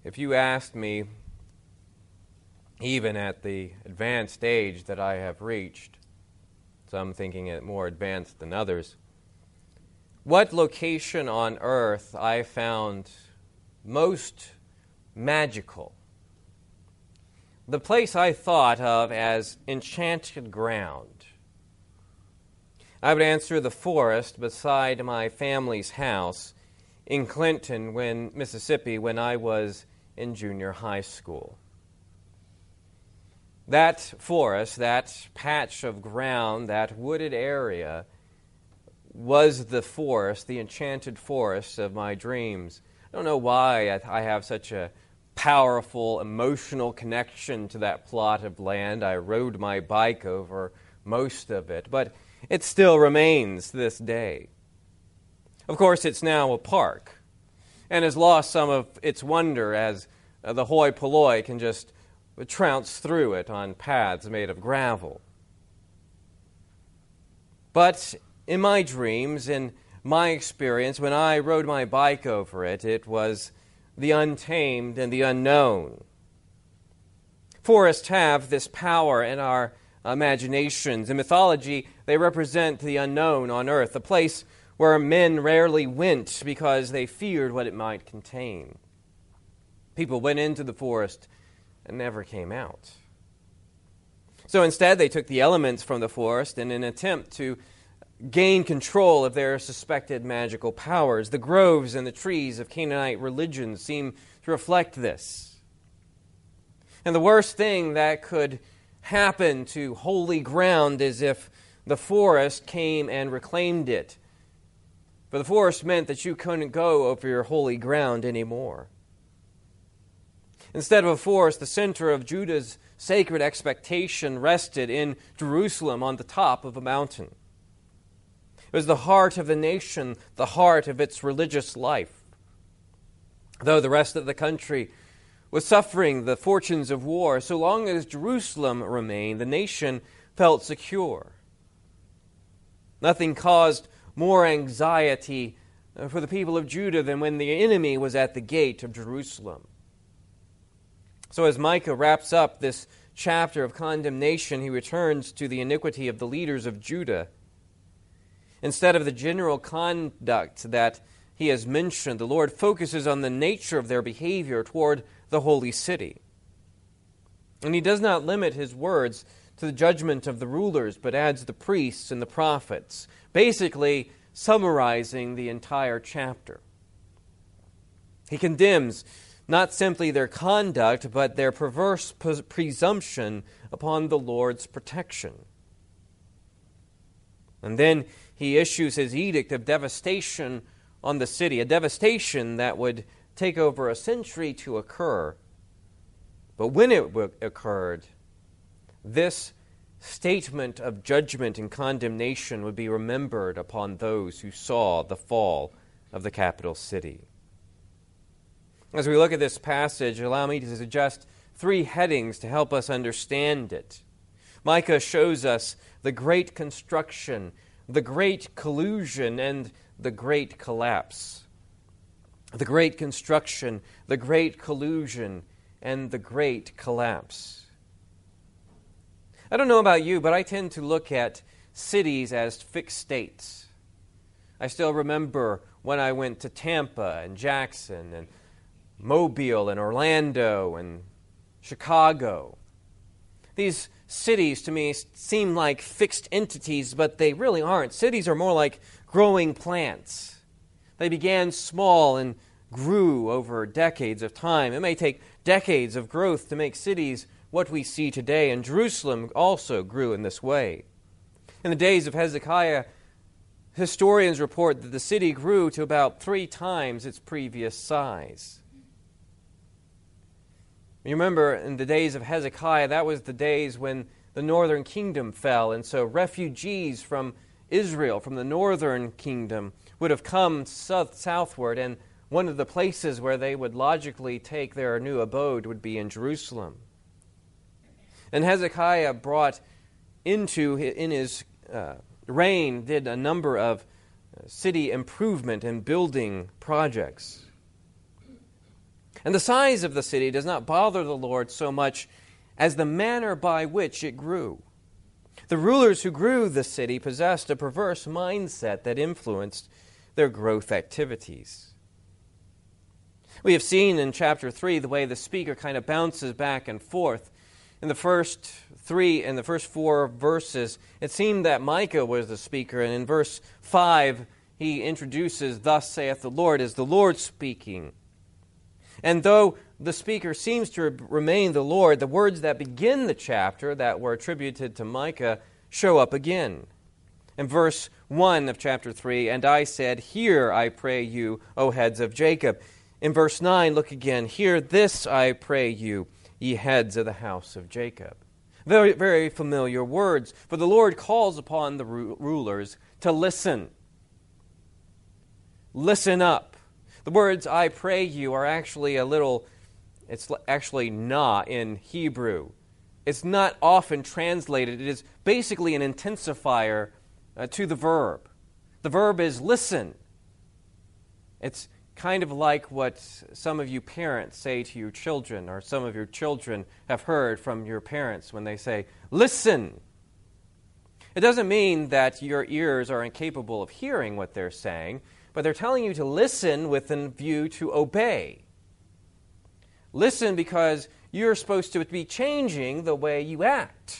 If you asked me, even at the advanced age that I have reached, some thinking it more advanced than others, what location on earth I found most magical, the place I thought of as enchanted ground, I would answer the forest beside my family's house in Clinton, Mississippi, when I was in junior high school. That forest, that patch of ground, that wooded area was the forest, the enchanted forest of my dreams. I don't know why I have such a powerful emotional connection to that plot of land. I rode my bike over most of it, but it still remains this day. Of course, it's now a park and has lost some of its wonder as the hoi polloi can just trounce through it on paths made of gravel. But in my dreams, in my experience, when I rode my bike over it, it was the untamed and the unknown. Forests have this power in our imaginations. In mythology, they represent the unknown on earth, a place where men rarely went because they feared what it might contain. People went into the forest and never came out. So instead, they took the elements from the forest in an attempt to gain control of their suspected magical powers. The groves and the trees of Canaanite religion seem to reflect this. And the worst thing that could happen to holy ground is if the forest came and reclaimed it. For the forest meant that you couldn't go over your holy ground anymore. Instead of a forest, the center of Judah's sacred expectation rested in Jerusalem on the top of a mountain. It was the heart of the nation, the heart of its religious life. Though the rest of the country was suffering the fortunes of war, so long as Jerusalem remained, the nation felt secure. Nothing caused more anxiety for the people of Judah than when the enemy was at the gate of Jerusalem. So as Micah wraps up this chapter of condemnation, he returns to the iniquity of the leaders of Judah. Instead of the general conduct that he has mentioned, the Lord focuses on the nature of their behavior toward the holy city. And he does not limit his words to the judgment of the rulers, but adds the priests and the prophets, basically summarizing the entire chapter. He condemns not simply their conduct, but their perverse presumption upon the Lord's protection. And then he issues his edict of devastation on the city, a devastation that would take over a century to occur. But when it occurred, this statement of judgment and condemnation would be remembered upon those who saw the fall of the capital city. As we look at this passage, allow me to suggest three headings to help us understand it. Micah shows us the great construction, the great collusion, and the great collapse. The great construction, the great collusion, and the great collapse. I don't know about you, but I tend to look at cities as fixed states. I still remember when I went to Tampa and Jackson and Mobile and Orlando and Chicago. These cities to me seem like fixed entities, but they really aren't. Cities are more like growing plants. They began small and grew over decades of time. It may take decades of growth to make cities what we see today, and Jerusalem also grew in this way. In the days of Hezekiah, historians report that the city grew to about 3 times its previous size. You remember in the days of Hezekiah, that was the days when the northern kingdom fell, and so refugees from Israel, from the northern kingdom, would have come southward, and one of the places where they would logically take their new abode would be in Jerusalem. And Hezekiah brought in his reign, did a number of city improvement and building projects. And the size of the city does not bother the Lord so much as the manner by which it grew. The rulers who grew the city possessed a perverse mindset that influenced their growth activities. We have seen in chapter 3 the way the speaker kind of bounces back and forth. In the first 4 verses, it seemed that Micah was the speaker, and in verse 5, he introduces, "Thus saith the Lord," as the Lord speaking. And though the speaker seems to remain the Lord, the words that begin the chapter that were attributed to Micah show up again. In verse 1 of chapter 3, "And I said, Hear, I pray you, O heads of Jacob." In verse 9, look again, "Hear this, I pray you, ye heads of the house of Jacob." Very, very familiar words, for the Lord calls upon the rulers to listen. Listen up. The words, "I pray you," are actually it's actually "na" in Hebrew. It's not often translated. It is basically an intensifier to the verb. The verb is listen. It's kind of like what some of you parents say to your children, or some of your children have heard from your parents when they say, "Listen." It doesn't mean that your ears are incapable of hearing what they're saying, but they're telling you to listen with a view to obey. Listen because you're supposed to be changing the way you act.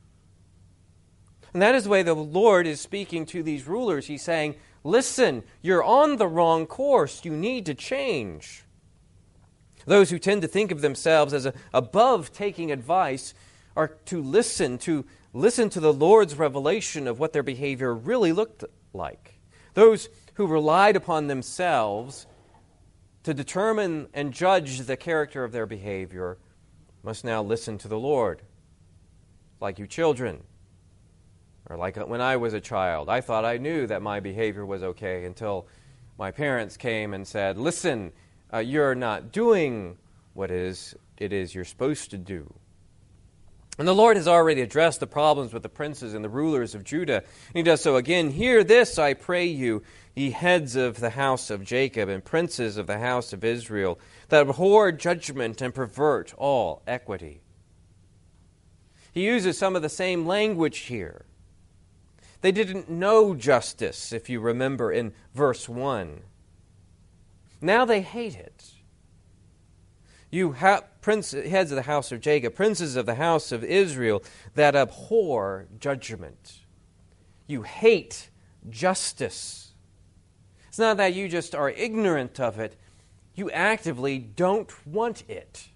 And that is the way the Lord is speaking to these rulers. He's saying, listen, you're on the wrong course. You need to change. Those who tend to think of themselves as above taking advice are to listen to the Lord's revelation of what their behavior really looked like. Those who relied upon themselves to determine and judge the character of their behavior must now listen to the Lord. Like you children, or like when I was a child, I thought I knew that my behavior was okay until my parents came and said, "Listen, you're not doing what it is you're supposed to do." And the Lord has already addressed the problems with the princes and the rulers of Judah. And He does so again. "Hear this, I pray you, ye heads of the house of Jacob and princes of the house of Israel, that abhor judgment and pervert all equity." He uses some of the same language here. They didn't know justice, if you remember in verse 1. Now they hate it. You heads of the house of Jacob, princes of the house of Israel, that abhor judgment. You hate justice. It's not that you just are ignorant of it. You actively don't want it.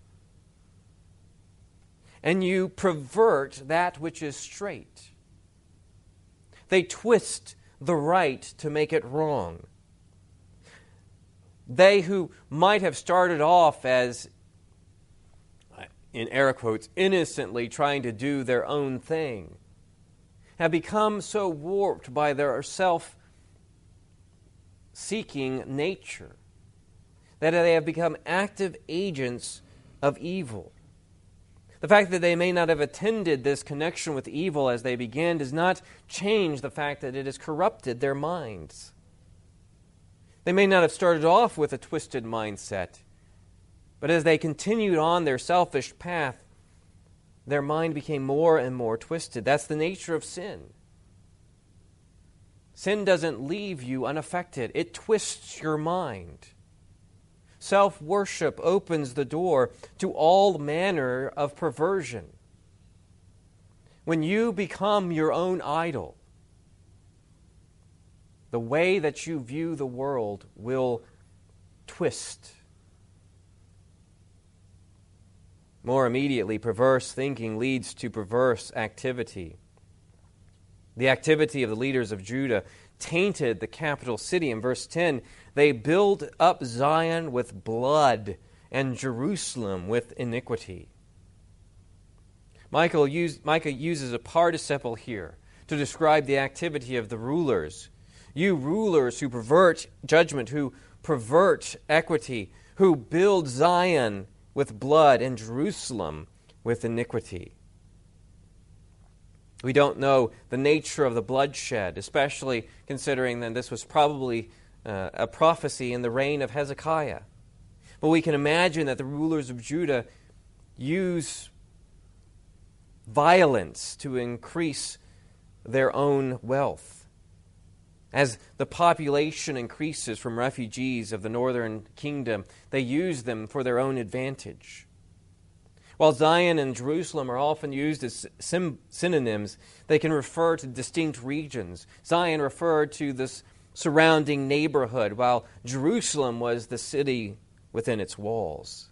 And you pervert that which is straight. They twist the right to make it wrong. They who might have started off as, in air quotes, innocently trying to do their own thing, have become so warped by their self-seeking nature that they have become active agents of evil. The fact that they may not have attended this connection with evil as they began does not change the fact that it has corrupted their minds. They may not have started off with a twisted mindset, but as they continued on their selfish path, their mind became more and more twisted. That's the nature of sin. Sin doesn't leave you unaffected. It twists your mind. Self-worship opens the door to all manner of perversion. When you become your own idol, the way that you view the world will twist. More immediately, perverse thinking leads to perverse activity. The activity of the leaders of Judah tainted the capital city. In verse 10, they build up Zion with blood and Jerusalem with iniquity. Micah uses a participle here to describe the activity of the rulers. You rulers who pervert judgment, who pervert equity, who build Zion with blood and Jerusalem with iniquity. We don't know the nature of the bloodshed, especially considering that this was probably a prophecy in the reign of Hezekiah. But we can imagine that the rulers of Judah use violence to increase their own wealth. As the population increases from refugees of the northern kingdom, they use them for their own advantage. While Zion and Jerusalem are often used as synonyms, they can refer to distinct regions. Zion referred to this surrounding neighborhood, while Jerusalem was the city within its walls.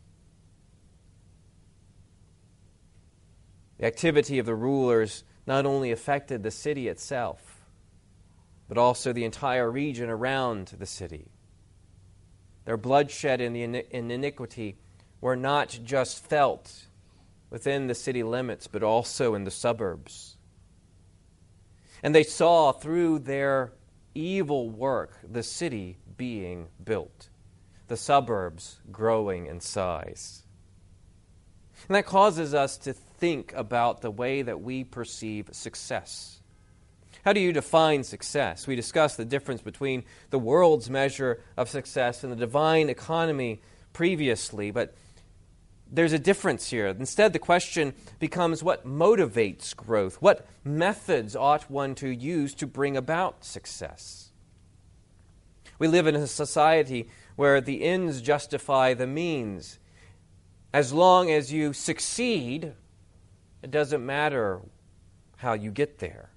The activity of the rulers not only affected the city itself, but also the entire region around the city. Their bloodshed and iniquity were not just felt within the city limits, but also in the suburbs. And they saw through their evil work the city being built, the suburbs growing in size. And that causes us to think about the way that we perceive success. How do you define success? We discussed the difference between the world's measure of success and the divine economy previously, but there's a difference here. Instead, the question becomes, what motivates growth? What methods ought one to use to bring about success? We live in a society where the ends justify the means. As long as you succeed, it doesn't matter how you get there.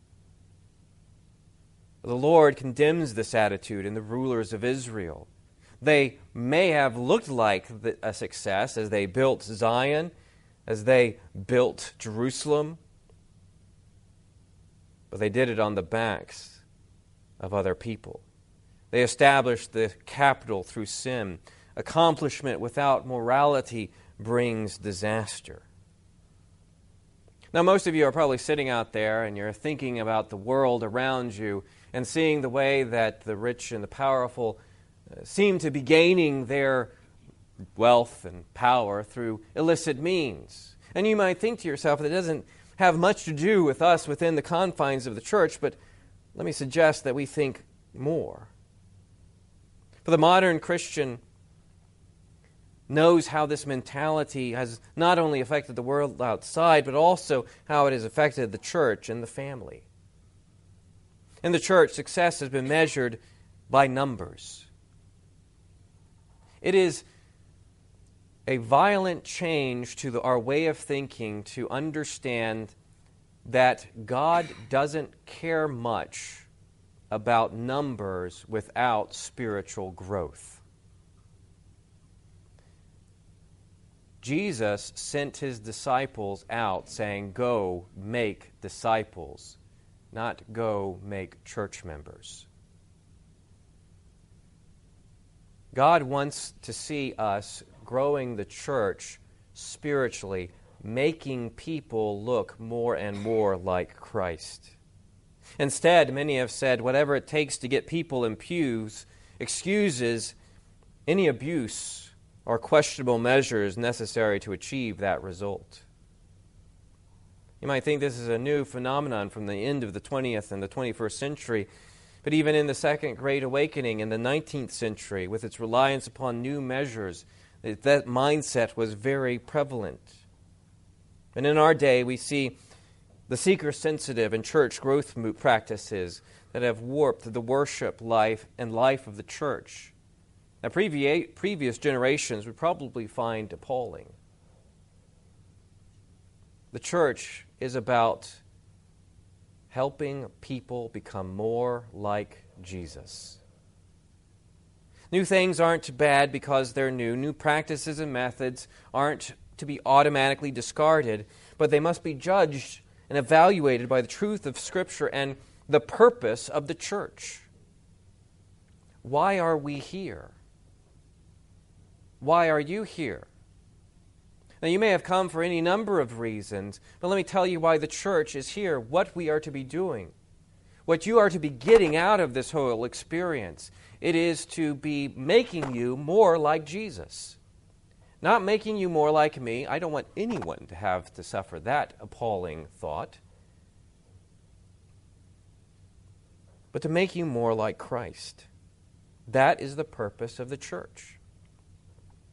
The Lord condemns this attitude in the rulers of Israel. They may have looked like a success as they built Zion, as they built Jerusalem, but they did it on the backs of other people. They established the capital through sin. Accomplishment without morality brings disaster. Now, most of you are probably sitting out there and you're thinking about the world around you and seeing the way that the rich and the powerful seem to be gaining their wealth and power through illicit means. And you might think to yourself that it doesn't have much to do with us within the confines of the church, but let me suggest that we think more. For the modern Christian knows how this mentality has not only affected the world outside, but also how it has affected the church and the family. In the church, success has been measured by numbers. It is a violent change to our way of thinking to understand that God doesn't care much about numbers without spiritual growth. Jesus sent his disciples out saying, "Go make disciples," not "go make church members." God wants to see us growing the church spiritually, making people look more and more like Christ. Instead, many have said whatever it takes to get people in pews excuses any abuse or questionable measures necessary to achieve that result. You might think this is a new phenomenon from the end of the 20th and the 21st century, but even in the Second Great Awakening in the 19th century, with its reliance upon new measures, that mindset was very prevalent. And in our day, we see the seeker-sensitive and church growth practices that have warped the worship life and life of the church. Now, previous generations would probably find appalling. The church is about helping people become more like Jesus. New things aren't bad because they're new. New practices and methods aren't to be automatically discarded, but they must be judged and evaluated by the truth of Scripture and the purpose of the church. Why are we here? Why are you here? Now, you may have come for any number of reasons, but let me tell you why the church is here, what we are to be doing, what you are to be getting out of this whole experience. It is to be making you more like Jesus, not making you more like me. I don't want anyone to have to suffer that appalling thought, but to make you more like Christ. That is the purpose of the church.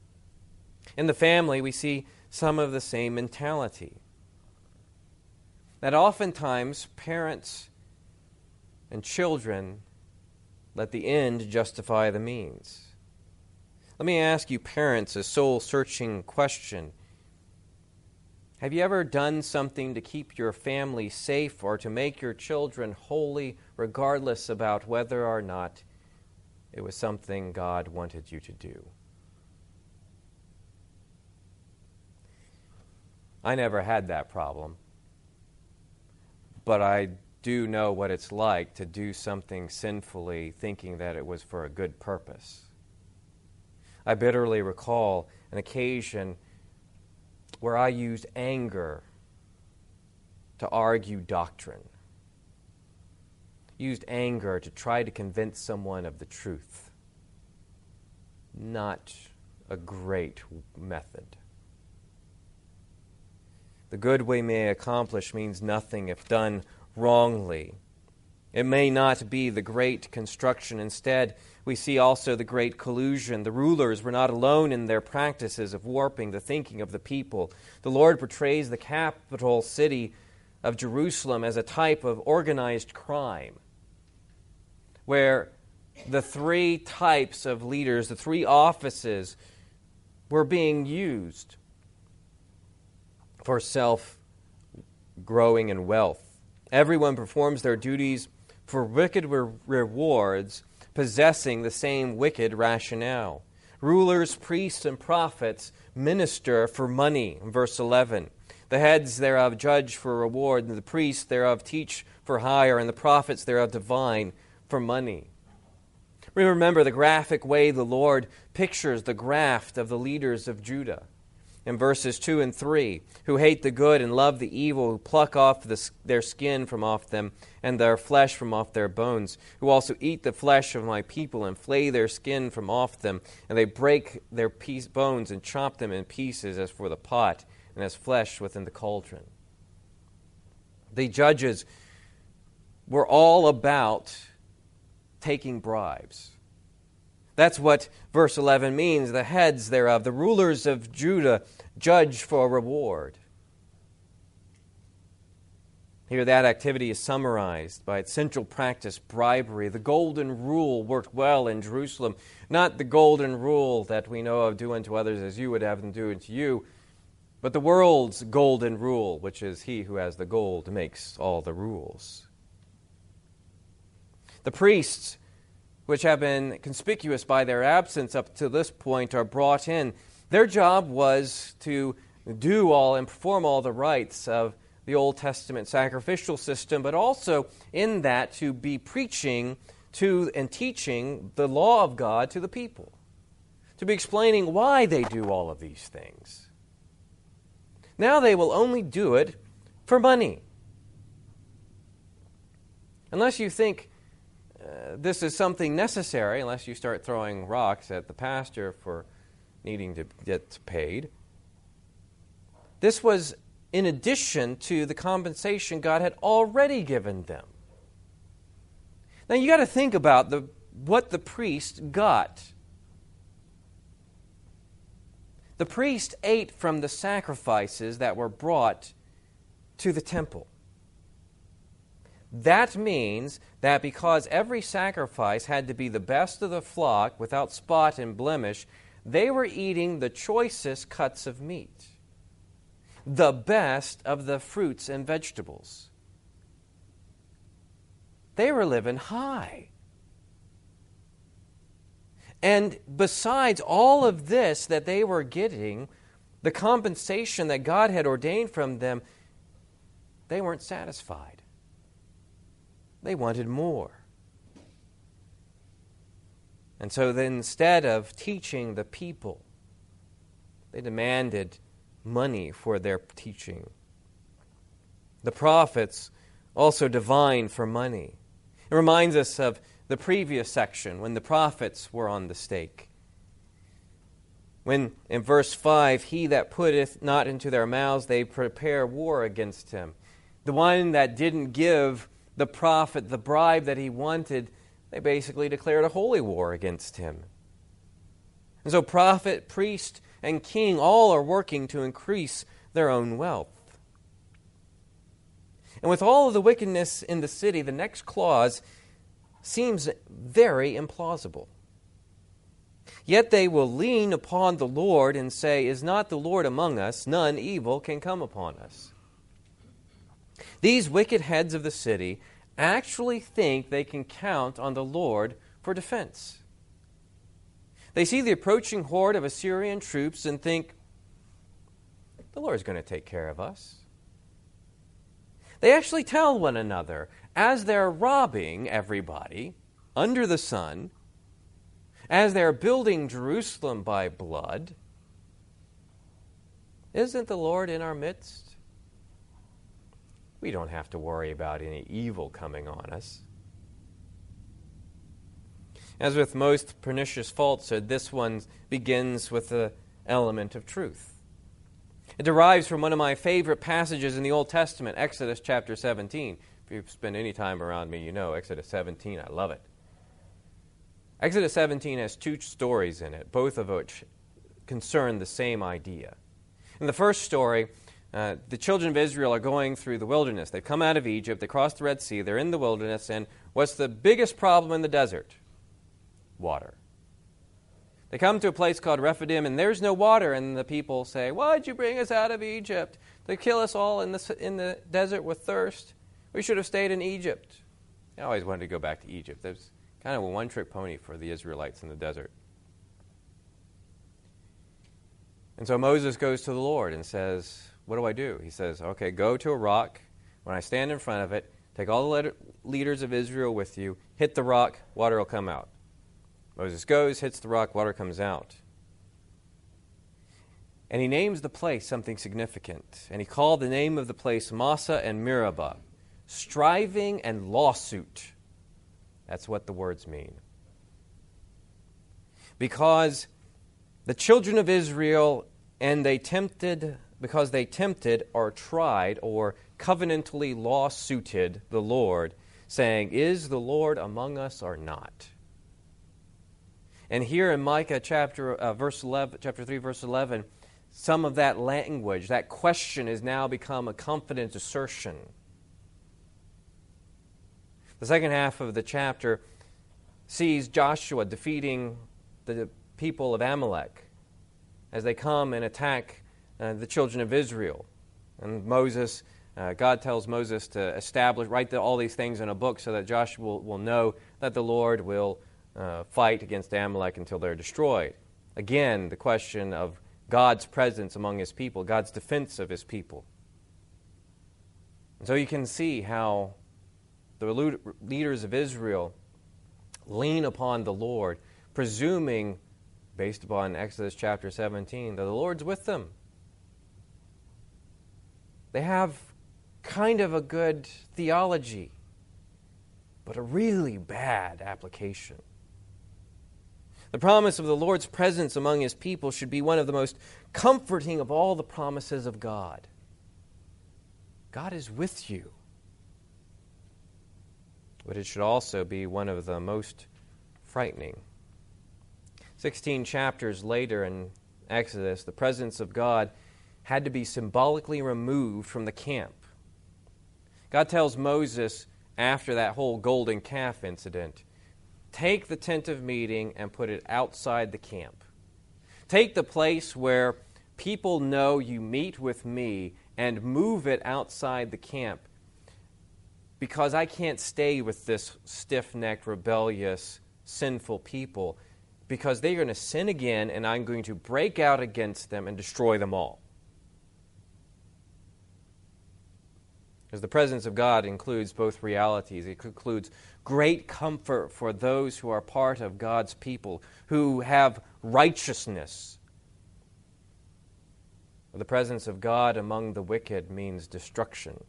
In the family, we see some of the same mentality. That oftentimes parents and children let the end justify the means. Let me ask you, parents, a soul-searching question. Have you ever done something to keep your family safe or to make your children holy, regardless about whether or not it was something God wanted you to do? I never had that problem, but I do know what it's like to do something sinfully thinking that it was for a good purpose. I bitterly recall an occasion where I used anger to argue doctrine, used anger to try to convince someone of the truth. Not a great method. The good we may accomplish means nothing if done wrongly. It may not be the great construction. Instead, we see also the great collusion. The rulers were not alone in their practices of warping the thinking of the people. The Lord portrays the capital city of Jerusalem as a type of organized crime, where the three types of leaders, the three offices, were being used for self-growing and wealth. Everyone performs their duties for wicked rewards, possessing the same wicked rationale. Rulers, priests, and prophets minister for money, verse 11. The heads thereof judge for reward, and the priests thereof teach for hire, and the prophets thereof divine for money. We remember the graphic way the Lord pictures the graft of the leaders of Judah. In verses 2 and 3, who hate the good and love the evil, who pluck off their skin from off them and their flesh from off their bones, who also eat the flesh of my people and flay their skin from off them, and they break their bones and chop them in pieces as for the pot and as flesh within the cauldron. The judges were all about taking bribes. That's what verse 11 means. The heads thereof, the rulers of Judah, judge for reward. Here that activity is summarized by its central practice, bribery. The golden rule worked well in Jerusalem. Not the golden rule that we know of, do unto others as you would have them do unto you, but the world's golden rule, which is he who has the gold makes all the rules. The priests, which have been conspicuous by their absence up to this point, are brought in. Their job was to do all and perform all the rites of the Old Testament sacrificial system, but also in that to be preaching to and teaching the law of God to the people, to be explaining why they do all of these things. Now they will only do it for money. Unless you think this is something necessary, unless you start throwing rocks at the pastor for needing to get paid. This was in addition to the compensation God had already given them. Now you got to think about what the priest got. The priest ate from the sacrifices that were brought to the temple. That means that because every sacrifice had to be the best of the flock without spot and blemish, they were eating the choicest cuts of meat, the best of the fruits and vegetables. They were living high. And besides all of this that they were getting, the compensation that God had ordained from them, they weren't satisfied. They wanted more. And so then instead of teaching the people, they demanded money for their teaching. The prophets also divined for money. It reminds us of the previous section when the prophets were on the stake. When in verse 5, he that putteth not into their mouths, they prepare war against him. The one that didn't give the prophet the bribe that he wanted, they basically declared a holy war against him. And so prophet, priest, and king all are working to increase their own wealth. And with all of the wickedness in the city, the next clause seems very implausible. Yet they will lean upon the Lord and say, "Is not the Lord among us? None evil can come upon us." These wicked heads of the city actually think they can count on the Lord for defense. They see the approaching horde of Assyrian troops and think, the Lord is going to take care of us. They actually tell one another, as they're robbing everybody under the sun, as they're building Jerusalem by blood, "Isn't the Lord in our midst? We don't have to worry about any evil coming on us." As with most pernicious falsehood, this one begins with the element of truth. It derives from one of my favorite passages in the Old Testament, Exodus chapter 17. If you've spent any time around me, you know Exodus 17. I love it. Exodus 17 has two stories in it, both of which concern the same idea. In the first story, the children of Israel are going through the wilderness. They've come out of Egypt, they crossed the Red Sea, they're in the wilderness, and what's the biggest problem in the desert? Water. They come to a place called Rephidim, and there's no water, and the people say, "Why'd you bring us out of Egypt? To kill us all in the desert with thirst? We should have stayed in Egypt." I always wanted to go back to Egypt. There's kind of a one-trick pony for the Israelites in the desert. And so Moses goes to the Lord and says, "What do I do?" He says, "Okay, go to a rock. When I stand in front of it, take all the leaders of Israel with you, hit the rock, water will come out." Moses goes, hits the rock, water comes out. And he names the place something significant. And he called the name of the place Massah and Meribah, striving and lawsuit. That's what the words mean. Because the children of Israel, because they tempted or tried or covenantally lawsuited the Lord, saying, "Is the Lord among us or not?" And here in Micah chapter 3, verse 11, some of that language, that question has now become a confident assertion. The second half of the chapter sees Joshua defeating the people of Amalek as they come and attack the children of Israel. And God tells Moses to write all these things in a book so that Joshua will know that the Lord will fight against Amalek until they're destroyed. Again, the question of God's presence among his people, God's defense of his people. And so you can see how the leaders of Israel lean upon the Lord, presuming, based upon Exodus chapter 17, that the Lord's with them. They have kind of a good theology, but a really bad application. The promise of the Lord's presence among his people should be one of the most comforting of all the promises of God. God is with you. But it should also be one of the most frightening. 16 chapters later in Exodus, the presence of God had to be symbolically removed from the camp. God tells Moses, after that whole golden calf incident, take the tent of meeting and put it outside the camp. Take the place where people know you meet with me and move it outside the camp, because I can't stay with this stiff-necked, rebellious, sinful people, because they're going to sin again and I'm going to break out against them and destroy them all. Because the presence of God includes both realities. It includes great comfort for those who are part of God's people, who have righteousness. The presence of God among the wicked means destruction.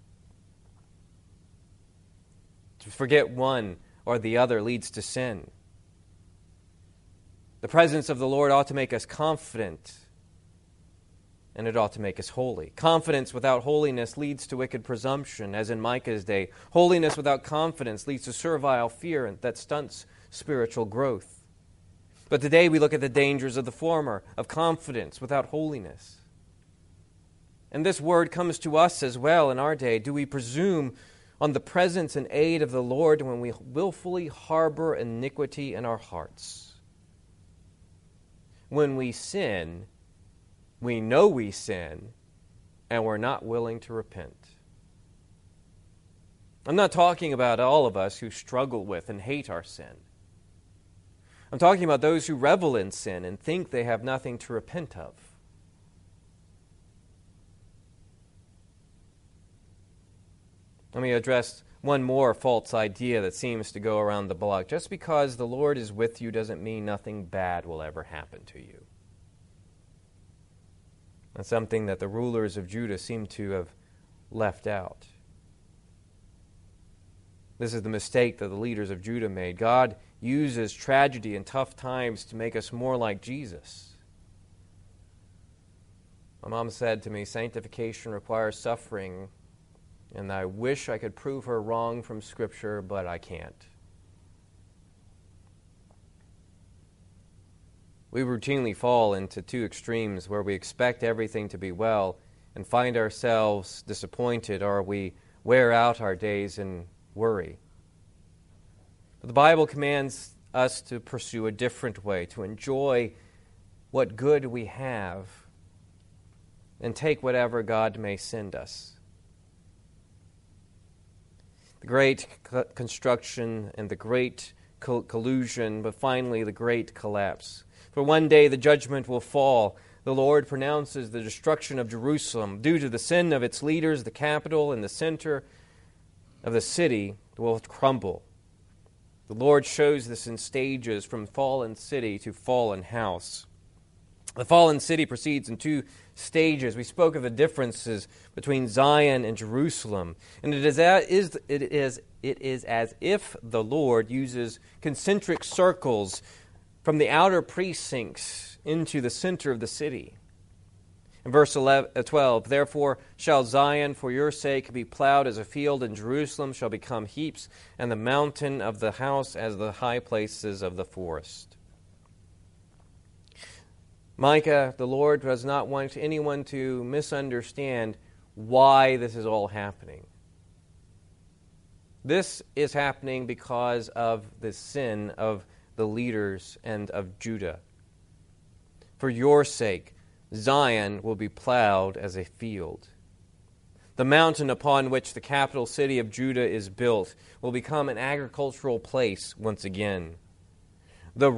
To forget one or the other leads to sin. The presence of the Lord ought to make us confident, and it ought to make us holy. Confidence without holiness leads to wicked presumption, as in Micah's day. Holiness without confidence leads to servile fear that stunts spiritual growth. But today we look at the dangers of the former, of confidence without holiness. And this word comes to us as well in our day. Do we presume on the presence and aid of the Lord when we willfully harbor iniquity in our hearts? When we sin, we know we sin, and we're not willing to repent. I'm not talking about all of us who struggle with and hate our sin. I'm talking about those who revel in sin and think they have nothing to repent of. Let me address one more false idea that seems to go around the block. Just because the Lord is with you doesn't mean nothing bad will ever happen to you. That's something that the rulers of Judah seem to have left out. This is the mistake that the leaders of Judah made. God uses tragedy and tough times to make us more like Jesus. My mom said to me, sanctification requires suffering, and I wish I could prove her wrong from Scripture, but I can't. We routinely fall into two extremes where we expect everything to be well and find ourselves disappointed, or we wear out our days in worry. But the Bible commands us to pursue a different way, to enjoy what good we have and take whatever God may send us. The great construction and the great collusion, but finally the great collapse. For one day the judgment will fall. The Lord pronounces the destruction of Jerusalem. Due to the sin of its leaders, the capital and the center of the city will crumble. The Lord shows this in stages from fallen city to fallen house. The fallen city proceeds in two stages. We spoke of the differences between Zion and Jerusalem. And it is as if the Lord uses concentric circles from the outer precincts into the center of the city. In verse 12, therefore shall Zion for your sake be plowed as a field, and Jerusalem shall become heaps, and the mountain of the house as the high places of the forest. Micah, the Lord does not want anyone to misunderstand why this is all happening. This is happening because of the sin of the leaders and of Judah. For your sake, Zion will be plowed as a field. The mountain upon which the capital city of Judah is built will become an agricultural place once again. The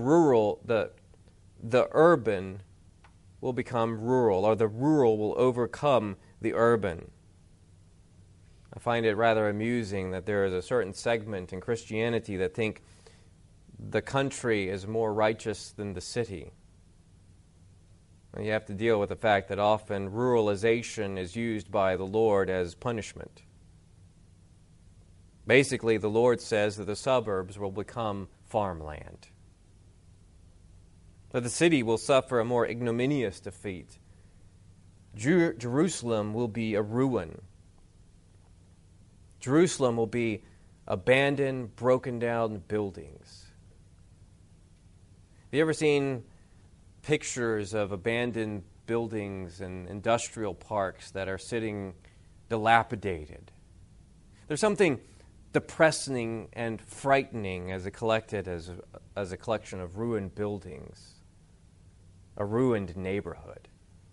urban will become rural, or the rural will overcome the urban. I find it rather amusing that there is a certain segment in Christianity that think the country is more righteous than the city. And you have to deal with the fact that often ruralization is used by the Lord as punishment. Basically, the Lord says that the suburbs will become farmland. That the city will suffer a more ignominious defeat. Jerusalem will be a ruin. Jerusalem will be abandoned, broken down buildings. Have you ever seen pictures of abandoned buildings and industrial parks that are sitting dilapidated? There's something depressing and frightening as a collection of ruined buildings, a ruined neighborhood.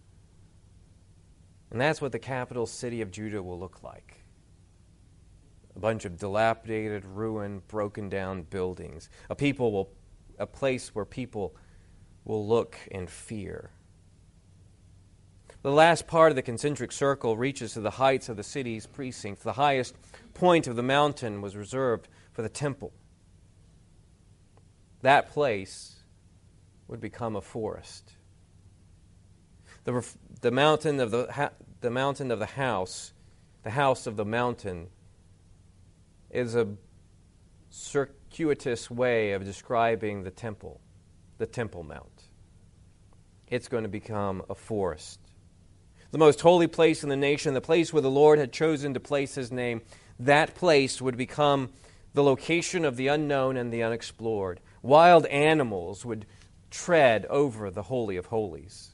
And that's what the capital city of Judah will look like. A bunch of dilapidated, ruined, broken down buildings. A place where people will look in fear. The last part of the concentric circle reaches to the heights of the city's precincts. The highest point of the mountain was reserved for the temple. That place would become a forest. The mountain of the house, the house of the mountain, is a circuitous way of describing the Temple Mount. It's going to become a forest. The most holy place in the nation, the place where the Lord had chosen to place His name, that place would become the location of the unknown and the unexplored. Wild animals would tread over the Holy of Holies.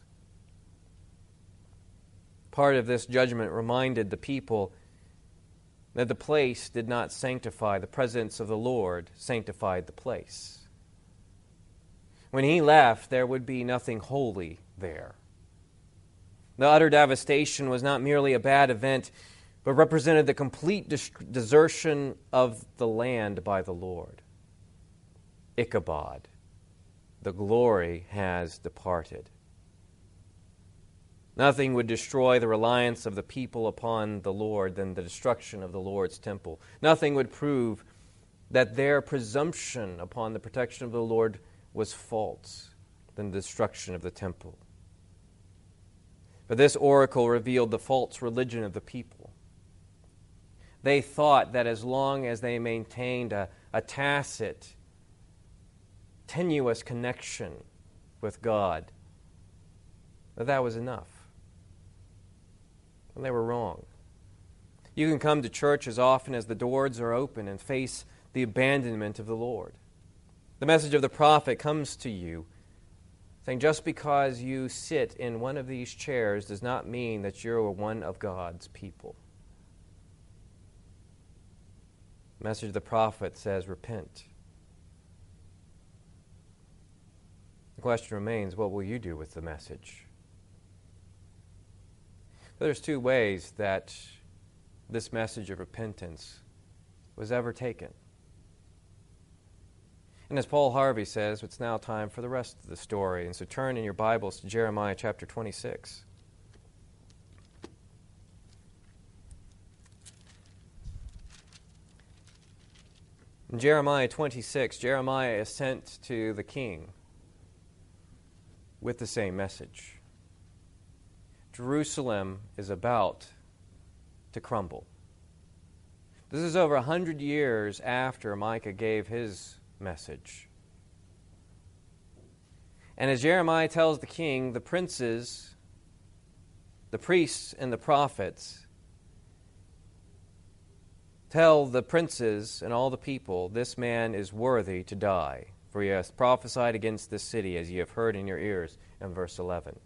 Part of this judgment reminded the people that the place did not sanctify. The presence of the Lord sanctified the place. When he left, there would be nothing holy there. The utter devastation was not merely a bad event, but represented the complete desertion of the land by the Lord. Ichabod, the glory has departed. Nothing would destroy the reliance of the people upon the Lord than the destruction of the Lord's temple. Nothing would prove that their presumption upon the protection of the Lord was false than the destruction of the temple. But this oracle revealed the false religion of the people. They thought that as long as they maintained a tacit, tenuous connection with God, that was enough. And they were wrong. You can come to church as often as the doors are open and face the abandonment of the Lord. The message of the prophet comes to you saying just because you sit in one of these chairs does not mean that you're one of God's people. The message of the prophet says, repent. The question remains, what will you do with the message? There's two ways that this message of repentance was ever taken. And as Paul Harvey says, it's now time for the rest of the story. And so turn in your Bibles to Jeremiah chapter 26. In Jeremiah 26, Jeremiah is sent to the king with the same message. Jerusalem is about to crumble. This is over 100 years after Micah gave his message. And as Jeremiah tells the king, the princes, the priests, and the prophets tell the princes and all the people, this man is worthy to die, for he has prophesied against this city, as ye have heard in your ears, in verse 11.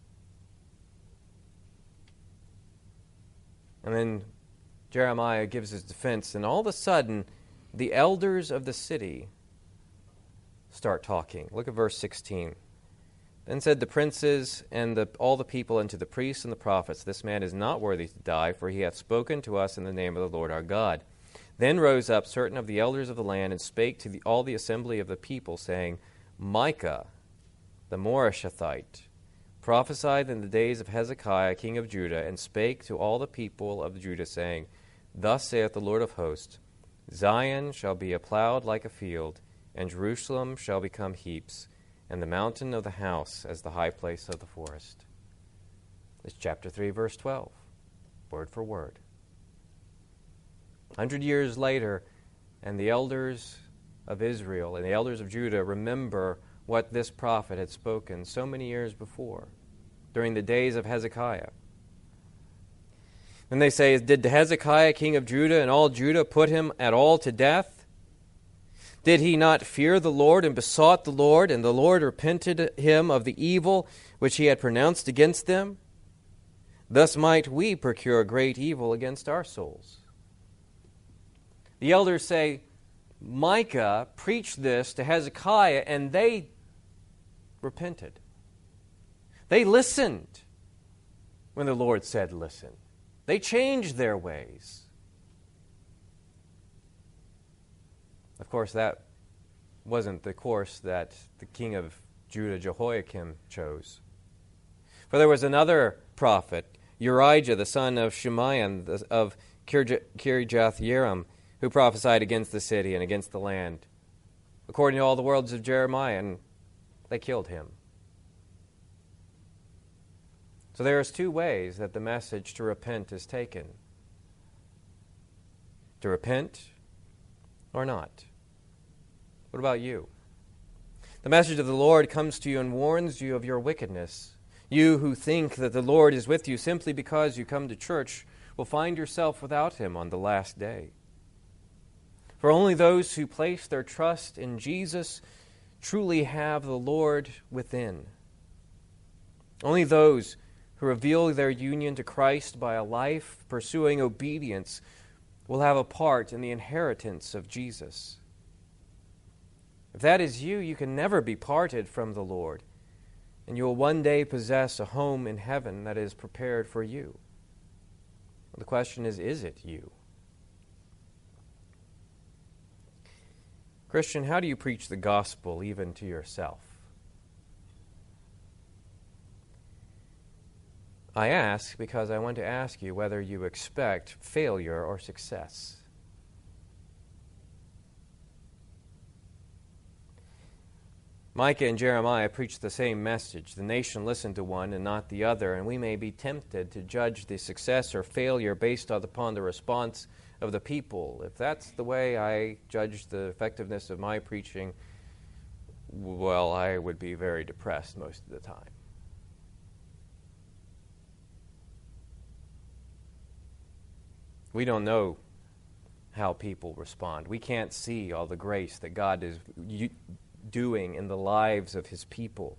And then Jeremiah gives his defense, and all of a sudden, the elders of the city start talking. Look at verse 16. Then said the princes and all the people unto the priests and the prophets, this man is not worthy to die, for he hath spoken to us in the name of the Lord our God. Then rose up certain of the elders of the land and spake to all the assembly of the people, saying, Micah, the Moreshethite, prophesied in the days of Hezekiah, king of Judah, and spake to all the people of Judah, saying, Thus saith the Lord of hosts, Zion shall be plowed like a field, and Jerusalem shall become heaps, and the mountain of the house as the high place of the forest. It's chapter 3, verse 12, word for word. 100 years later, and the elders of Israel and the elders of Judah remember what this prophet had spoken so many years before, during the days of Hezekiah. And they say, Did Hezekiah, king of Judah, and all Judah put him at all to death? Did he not fear the Lord and besought the Lord, and the Lord repented him of the evil which he had pronounced against them? Thus might we procure great evil against our souls. The elders say, Micah preached this to Hezekiah, and they repented. They listened when the Lord said listen. They changed their ways. Of course, that wasn't the course that the king of Judah, Jehoiakim, chose. For there was another prophet, Urijah, the son of Shemaiah of Kiriath-Jearim, who prophesied against the city and against the land, according to all the words of Jeremiah, and they killed him. So there's two ways that the message to repent is taken. To repent or not. What about you? The message of the Lord comes to you and warns you of your wickedness. You who think that the Lord is with you simply because you come to church will find yourself without him on the last day. For only those who place their trust in Jesus truly have the Lord within. Only those who reveal their union to Christ by a life pursuing obedience will have a part in the inheritance of Jesus. If that is you, you can never be parted from the Lord, and you will one day possess a home in heaven that is prepared for you. The question is it you? Christian, how do you preach the gospel even to yourself? I ask because I want to ask you whether you expect failure or success. Micah and Jeremiah preached the same message. The nation listened to one and not the other, and we may be tempted to judge the success or failure based upon the response of the people. If that's the way I judge the effectiveness of my preaching, well, I would be very depressed most of the time. We don't know how people respond. We can't see all the grace that God is doing in the lives of His people.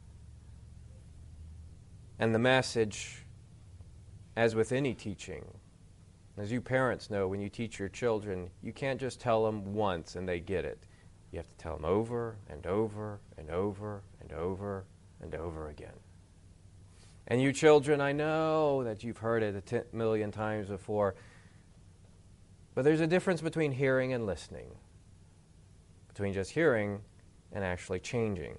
And the message, as with any teaching, as you parents know, when you teach your children, you can't just tell them once and they get it. You have to tell them over and over and over and over and over again. And you children, I know that you've heard it 10 million times before, but there's a difference between hearing and listening, between just hearing and actually changing.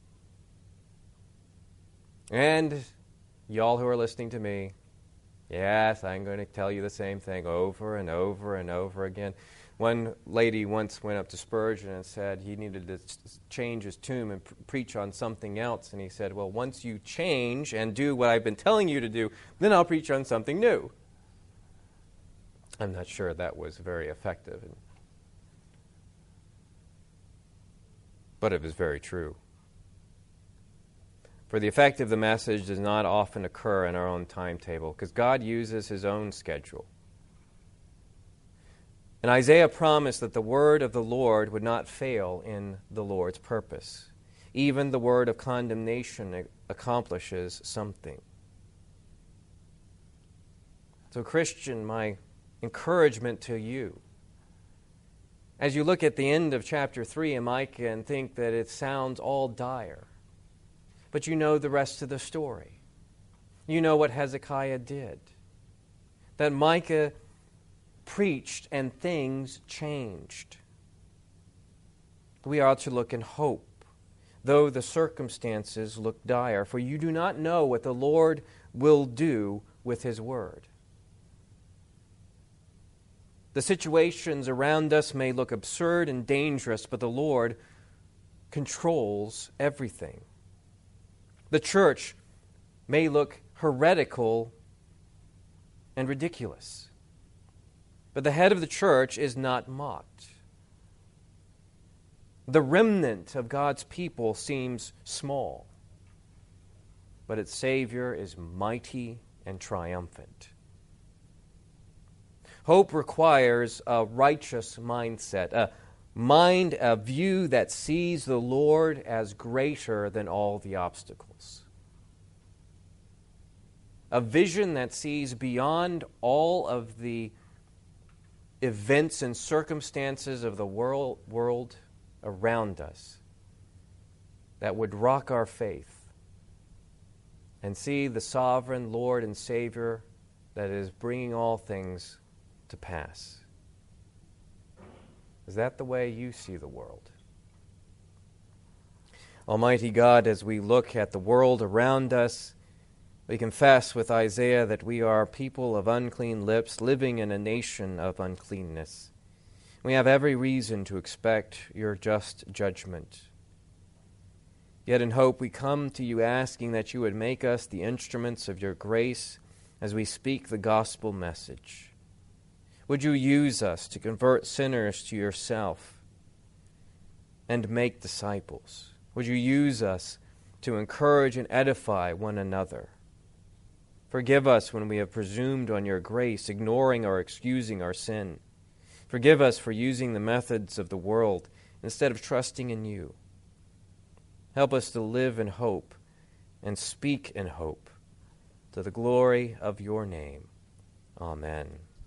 And y'all who are listening to me, yes, I'm going to tell you the same thing over and over and over again. One lady once went up to Spurgeon and said he needed to change his tune and preach on something else. And he said, well, once you change and do what I've been telling you to do, then I'll preach on something new. I'm not sure that was very effective. But it was very true. For the effect of the message does not often occur in our own timetable, because God uses His own schedule. And Isaiah promised that the word of the Lord would not fail in the Lord's purpose. Even the word of condemnation accomplishes something. So, Christian, my encouragement to you, as you look at the end of chapter 3 in Micah and think that it sounds all dire, but you know the rest of the story. You know what Hezekiah did. That Micah preached and things changed. We ought to look in hope, though the circumstances look dire, for you do not know what the Lord will do with His word. The situations around us may look absurd and dangerous, but the Lord controls everything. The church may look heretical and ridiculous, but the head of the church is not mocked. The remnant of God's people seems small, but its Savior is mighty and triumphant. Hope requires a righteous mindset, a view that sees the Lord as greater than all the obstacles. A vision that sees beyond all of the events and circumstances of the world around us that would rock our faith, and see the sovereign Lord and Savior that is bringing all things to pass. Is that the way you see the world? Almighty God, as we look at the world around us, we confess with Isaiah that we are people of unclean lips, living in a nation of uncleanness. We have every reason to expect your just judgment. Yet in hope we come to you asking that you would make us the instruments of your grace as we speak the gospel message. Would you use us to convert sinners to yourself and make disciples? Would you use us to encourage and edify one another? Forgive us when we have presumed on your grace, ignoring or excusing our sin. Forgive us for using the methods of the world instead of trusting in you. Help us to live in hope and speak in hope, to the glory of your name. Amen.